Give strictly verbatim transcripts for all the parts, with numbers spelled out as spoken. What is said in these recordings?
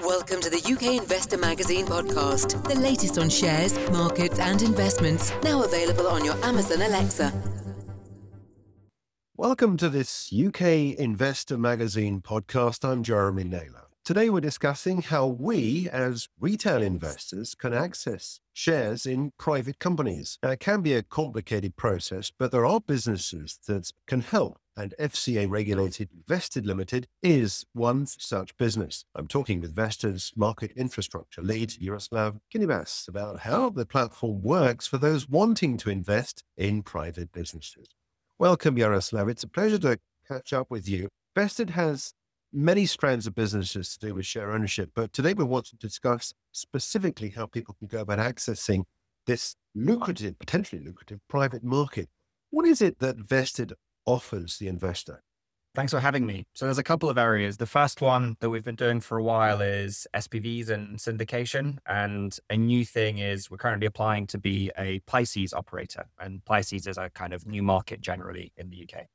Welcome to the U K Investor Magazine podcast, the latest on shares, markets and investments, now available on your Amazon Alexa. Welcome to this U K Investor Magazine podcast. I'm Jeremy Naylor. Today we're discussing how we as retail investors can access shares in private companies. Now, it can be a complicated process, but there are businesses that can help, and F C A-regulated Vested Limited is one such business. I'm talking with Vested Market Infrastructure lead Yaroslav Kinibas about how the platform works for those wanting to invest in private businesses. Welcome, Yaroslav. It's a pleasure to catch up with you. Vested has many strands of businesses to do with share ownership, but today we want to discuss specifically how people can go about accessing this lucrative, potentially lucrative private market. What is it that Vested offers the investor? Thanks for having me. So there's a couple of areas. The first one that we've been doing for a while is S P Vs and syndication. And a new thing is we're currently applying to be a PICES operator. And PICES is a kind of new market generally in the U K.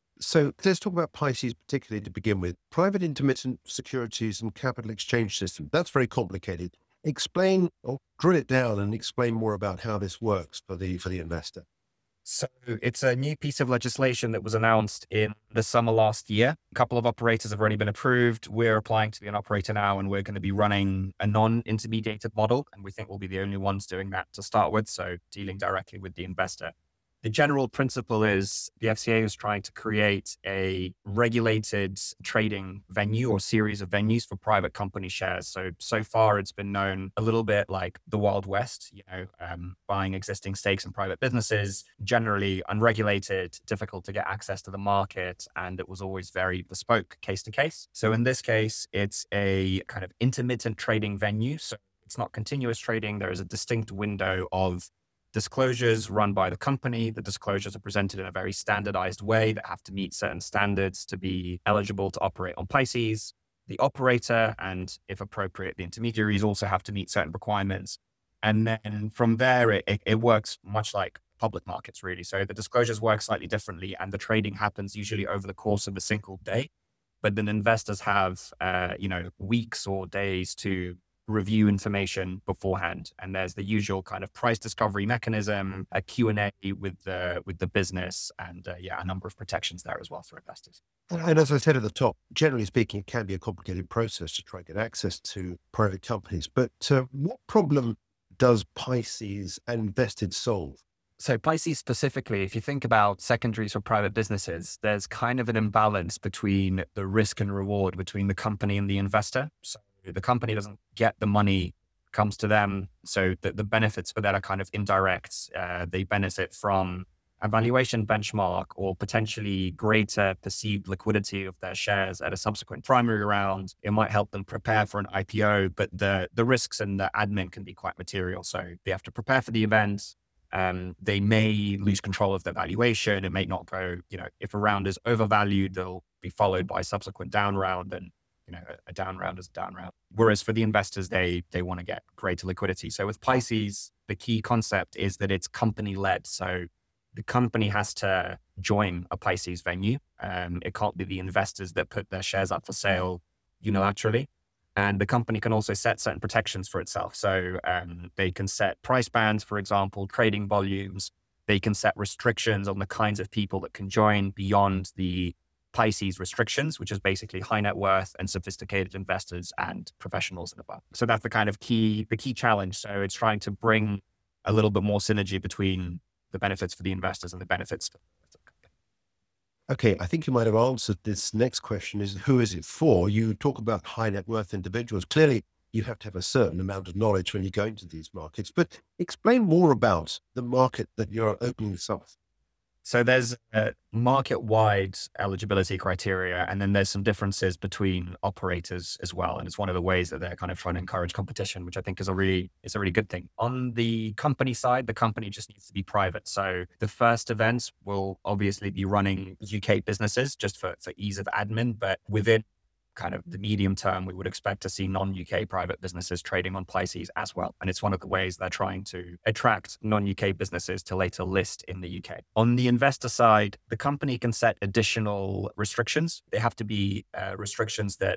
So let's talk about PICES particularly to begin with. Private Intermittent Securities and Capital Exchange System. That's very complicated. Explain or drill it down and explain more about how this works for the for the investor. So it's a new piece of legislation that was announced in the summer last year. A couple of operators have already been approved. We're applying to be an operator now, and we're going to be running a non-intermediated model. And we think we'll be the only ones doing that to start with. So dealing directly with the investor. The general principle is the F C A is trying to create a regulated trading venue or series of venues for private company shares. So, so far it's been known a little bit like the Wild West, you know, um, buying existing stakes in private businesses, generally unregulated, difficult to get access to the market, and it was always very bespoke case to case. So in this case, it's a kind of intermittent trading venue. So it's not continuous trading. There is a distinct window of disclosures run by the company. The disclosures are presented in a very standardized way that have to meet certain standards to be eligible to operate on PICES. The operator and, if appropriate, the intermediaries also have to meet certain requirements. And then from there, it, it, it works much like public markets, really. So the disclosures work slightly differently, and the trading happens usually over the course of a single day. But then investors have, uh, you know, weeks or days to review information beforehand. And there's the usual kind of price discovery mechanism, a Q and A with the with the business, and uh, yeah, a number of protections there as well for investors. And as I said at the top, generally speaking, it can be a complicated process to try and get access to private companies. But uh, what problem does PICES and Vested solve? So PICES specifically, if you think about secondaries for private businesses, there's kind of an imbalance between the risk and reward between the company and the investor. So the company doesn't get the money, comes to them. So the, the benefits for that are kind of indirect. Uh, they benefit from a valuation benchmark or potentially greater perceived liquidity of their shares at a subsequent primary round. It might help them prepare for an I P O, but the, the risks and the admin can be quite material. So they have to prepare for the event. Um, they may lose control of their valuation. It may not go, you know, if a round is overvalued, they'll be followed by a subsequent down round, and you know, a down round is a down round. Whereas for the investors, they they want to get greater liquidity. So with PICES, the key concept is that it's company led. So the company has to join a PICES venue. Um, it can't be the investors that put their shares up for sale unilaterally. And the company can also set certain protections for itself. So um, they can set price bands, for example, trading volumes. They can set restrictions on the kinds of people that can join beyond the PICES restrictions, which is basically high net worth and sophisticated investors and professionals and above. So that's the kind of key, the key challenge. So it's trying to bring a little bit more synergy between the benefits for the investors and the benefits for the company. Okay, I think you might have answered this next question is, who is it for? You talk about high net worth individuals. Clearly, you have to have a certain amount of knowledge when you go into these markets, but explain more about the market that you're opening this up. So there's a market-wide eligibility criteria, and then there's some differences between operators as well. And it's one of the ways that they're kind of trying to encourage competition, which I think is a really is a really good thing. On the company side, the company just needs to be private. So the first events will obviously be running U K businesses just for, for ease of admin, but within kind of the medium term, we would expect to see non-U K private businesses trading on PICES as well. And it's one of the ways they're trying to attract non-U K businesses to later list in the U K. On the investor side, the company can set additional restrictions. They have to be uh, restrictions that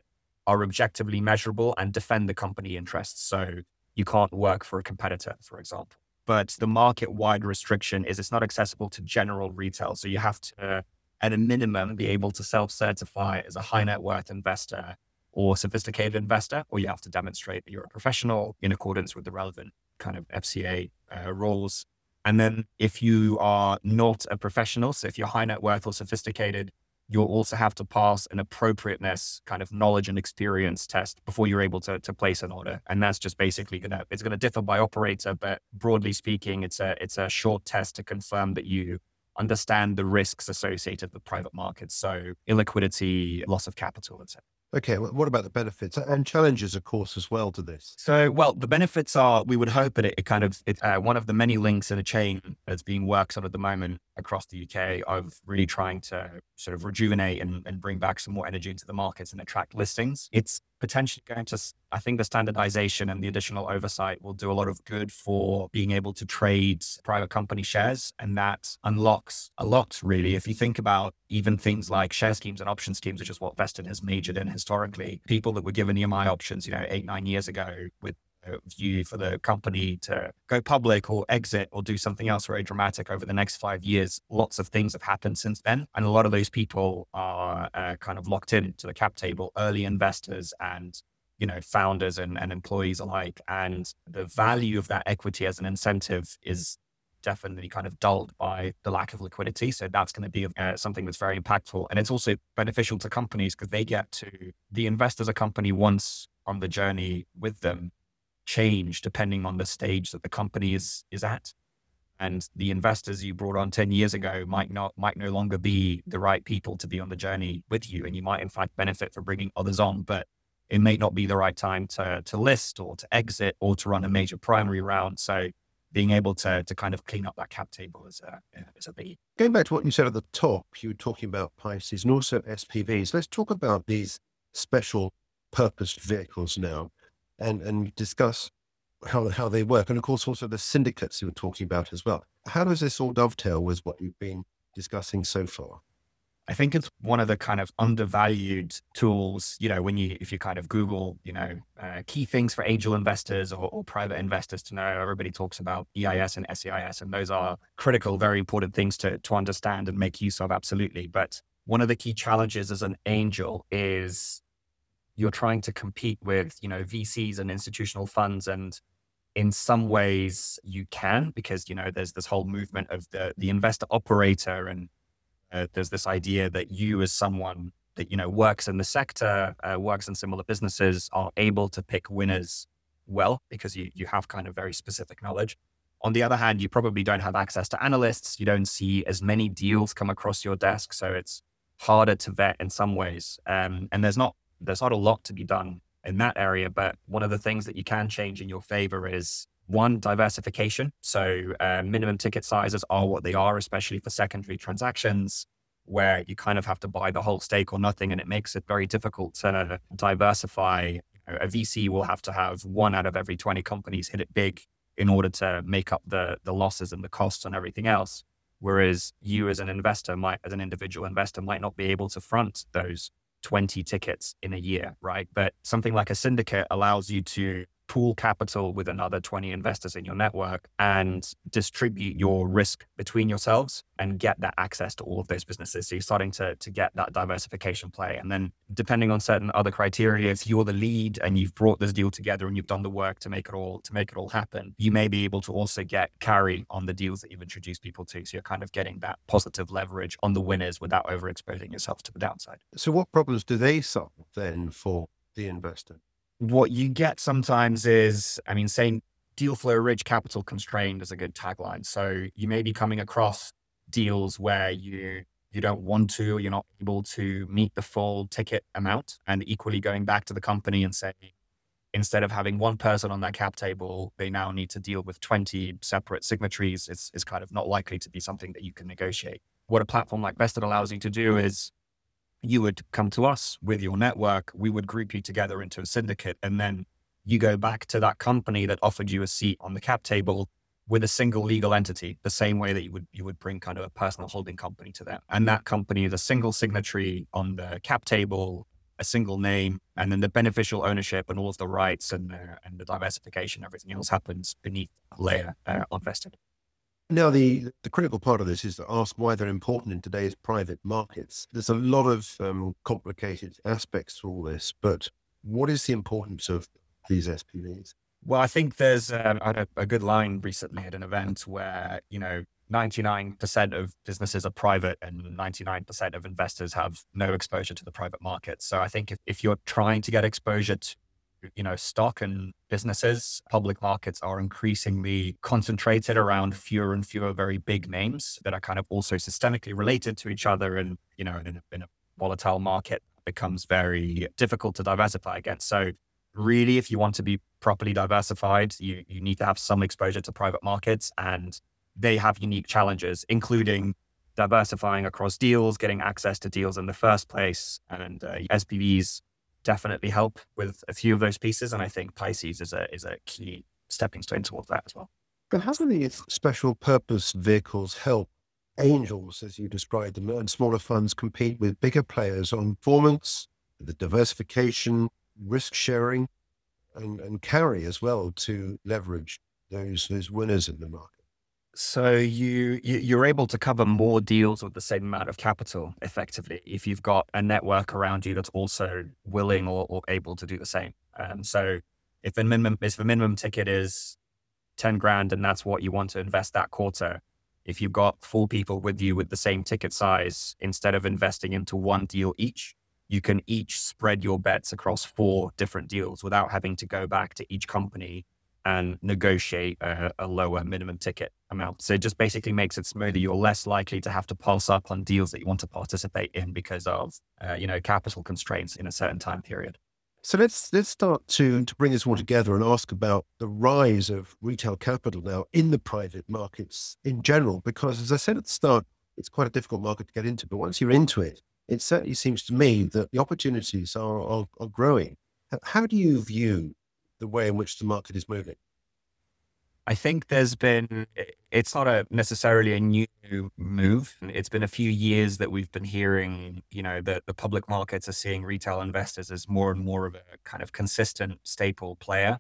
are objectively measurable and defend the company interests. So you can't work for a competitor, for example. But the market-wide restriction is it's not accessible to general retail. So you have to, at a minimum, be able to self-certify as a high net worth investor or sophisticated investor, or you have to demonstrate that you're a professional in accordance with the relevant kind of F C A uh, rules. And then if you are not a professional, so if you're high net worth or sophisticated, you'll also have to pass an appropriateness kind of knowledge and experience test before you're able to, to place an order. And that's just basically gonna, it's gonna differ by operator, but broadly speaking, it's a, it's a short test to confirm that you understand the risks associated with private markets. So illiquidity, loss of capital, et cetera. Okay, well, what about the benefits and challenges, of course, as well to this? So, well, the benefits are, we would hope that it, it kind of, it's uh, one of the many links in a chain that's being worked on at the moment across the U K of really trying to sort of rejuvenate and, and bring back some more energy into the markets and attract listings. It's potentially going to, I think the standardization and the additional oversight will do a lot of good for being able to trade private company shares. And that unlocks a lot, really. If you think about even things like share schemes and option schemes, which is what Vested has majored in historically, people that were given E M I options, you know, eight, nine years ago with a view for the company to go public or exit or do something else very dramatic over the next five years. Lots of things have happened since then. And a lot of those people are uh, kind of locked into the cap table, early investors and, you know, founders and, and employees alike. And the value of that equity as an incentive is definitely kind of dulled by the lack of liquidity. So that's going to be uh, something that's very impactful. And it's also beneficial to companies because they get to, the investors a company once on the journey with them change depending on the stage that the company is is at. And the investors you brought on ten years ago might not might no longer be the right people to be on the journey with you. And you might in fact benefit from bringing others on, but it may not be the right time to to list or to exit or to run a major primary round. So being able to to kind of clean up that cap table is a, is a big. Going back to what you said at the top, you were talking about P I C Es and also S P Vs. Let's talk about these special purposed vehicles now. And and discuss how how they work, and of course also the syndicates you were talking about as well. How does this all dovetail with what you've been discussing so far? I think it's one of the kind of undervalued tools. You know, when you if you kind of Google, you know, uh, key things for angel investors or, or private investors to know, everybody talks about E I S and S E I S, and those are critical, very important things to to understand and make use of. Absolutely, but one of the key challenges as an angel is you're trying to compete with, you know, V Cs and institutional funds. And in some ways you can, because, you know, there's this whole movement of the, the investor operator. And uh, there's this idea that you as someone that, you know, works in the sector, uh, works in similar businesses are able to pick winners well, because you, you have kind of very specific knowledge. On the other hand, you probably don't have access to analysts. You don't see as many deals come across your desk. So it's harder to vet in some ways. Um, and there's not, There's not a lot to be done in that area, but one of the things that you can change in your favor is one, diversification. So uh, minimum ticket sizes are what they are, especially for secondary transactions where you kind of have to buy the whole stake or nothing. And it makes it very difficult to diversify. You know, a V C will have to have one out of every twenty companies hit it big in order to make up the, the losses and the costs and everything else. Whereas you as an investor might, as an individual investor might not be able to front those twenty tickets in a year, right? But something like a syndicate allows you to pool capital with another twenty investors in your network and distribute your risk between yourselves and get that access to all of those businesses. So you're starting to, to get that diversification play. And then depending on certain other criteria, if you're the lead and you've brought this deal together and you've done the work to make it all, to make it all happen, you may be able to also get carry on the deals that you've introduced people to. So you're kind of getting that positive leverage on the winners without overexposing yourself to the downside. So what problems do they solve then for the investor? What you get sometimes is, I mean, saying deal flow rich, capital constrained is a good tagline. So you may be coming across deals where you you don't want to, or you're not able to meet the full ticket amount, and equally going back to the company and saying, instead of having one person on that cap table, they now need to deal with twenty separate signatories. It's, it's kind of not likely to be something that you can negotiate. What a platform like Vested allows you to do is you would come to us with your network, we would group you together into a syndicate, and then you go back to that company that offered you a seat on the cap table with a single legal entity, the same way that you would you would bring kind of a personal holding company to them. And that company is a single signatory on the cap table. a single name, and then the beneficial ownership and all of the rights and uh, and the diversification, everything else happens beneath that layer uh, of vested. Now, the, the critical part of this is to ask why they're important in today's private markets. There's a lot of um, complicated aspects to all this, but what is the importance of these S P Vs? Well, I think there's uh, I had a, a good line recently at an event where, you know, ninety-nine percent of businesses are private and ninety-nine percent of investors have no exposure to the private market. So I think if, if you're trying to get exposure to, you know, stock and businesses, public markets are increasingly concentrated around fewer and fewer very big names that are kind of also systemically related to each other. And, you know, in a, in a volatile market, it becomes very difficult to diversify against. So really, if you want to be properly diversified, you, you need to have some exposure to private markets, and they have unique challenges, including diversifying across deals, getting access to deals in the first place. And uh, S P Vs definitely help with a few of those pieces. And I think Pisces is a is a key stepping stone towards that as well. But how do these special purpose vehicles help angels, as you described them, and smaller funds compete with bigger players on performance, the diversification, risk sharing, and, and carry as well to leverage those those winners in the market? So you, you you're able to cover more deals with the same amount of capital effectively if you've got a network around you that's also willing or, or able to do the same. Um, so if the minimum if the minimum ticket is ten grand and that's what you want to invest that quarter, if you've got four people with you with the same ticket size, instead of investing into one deal each, you can each spread your bets across four different deals without having to go back to each company and negotiate a, a lower minimum ticket amount. So it just basically makes it smoother. You're less likely to have to pass up on deals that you want to participate in because of, uh, you know, capital constraints in a certain time period. So let's let's start to to bring this all together and ask about the rise of retail capital now in the private markets in general, because as I said at the start, it's quite a difficult market to get into. But once you're into it, it certainly seems to me that the opportunities are are, are growing. How do you view the way in which the market is moving? I think there's been, it's not a necessarily a new move. It's been a few years that we've been hearing, you know, that the public markets are seeing retail investors as more and more of a kind of consistent staple player.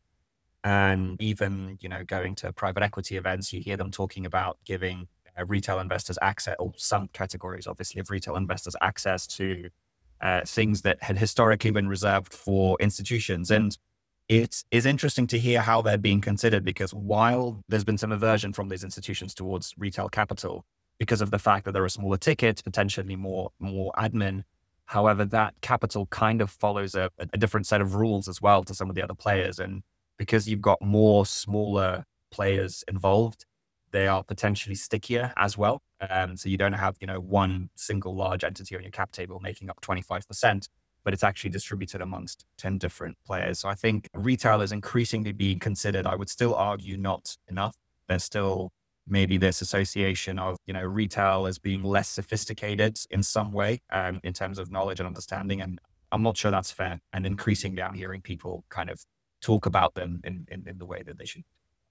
And even, you know, going to private equity events, you hear them talking about giving uh, retail investors access, or some categories, obviously, of retail investors access to uh, things that had historically been reserved for institutions. And it is interesting to hear how they're being considered, because while there's been some aversion from these institutions towards retail capital because of the fact that there are smaller tickets, potentially more more admin, however, that capital kind of follows a, a different set of rules as well to some of the other players. And because you've got more smaller players involved, they are potentially stickier as well. Um, so you don't have, you know, one single large entity on your cap table making up twenty-five percent. But it's actually distributed amongst ten different players. So I think retail is increasingly being considered. I would still argue not enough. There's still maybe this association of, you know, retail as being less sophisticated in some way um, in terms of knowledge and understanding. And I'm not sure that's fair. And increasingly I'm hearing people kind of talk about them in, in, in the way that they should.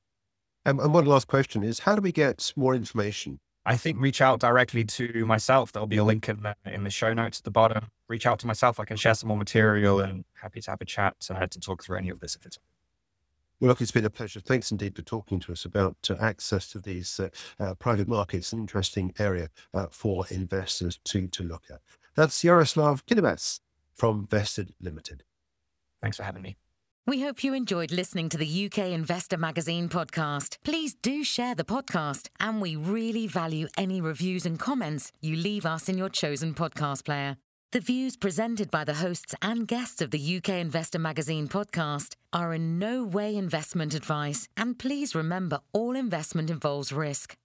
Um, and one last question is, how do we get more information? I think reach out directly to myself. There'll be a link in the, in the show notes at the bottom. Reach out to myself. I can share some more material, and happy to have a chat uh, to talk through any of this if it's. Well, look, it's been a pleasure. Thanks indeed for talking to us about uh, access to these uh, uh, private markets, an interesting area uh, for investors to, to look at. That's Yaroslav Kinibas from Vested Limited. Thanks for having me. We hope you enjoyed listening to the U K Investor Magazine podcast. Please do share the podcast, and we really value any reviews and comments you leave us in your chosen podcast player. The views presented by the hosts and guests of the U K Investor Magazine podcast are in no way investment advice, and please remember all investment involves risk.